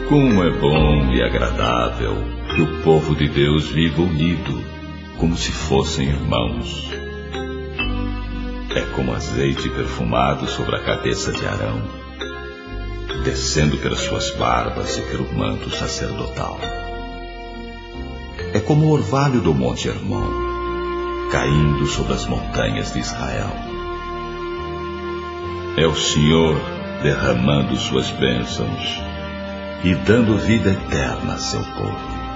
Como é bom e agradável que o povo de Deus viva unido, como se fossem irmãos. É como azeite perfumado sobre a cabeça de Arão, descendo pelas suas barbas e pelo manto sacerdotal. É como o orvalho do Monte Hermon, caindo sobre as montanhas de Israel. É o Senhor derramando suas bênçãos e dando vida eterna a seu povo.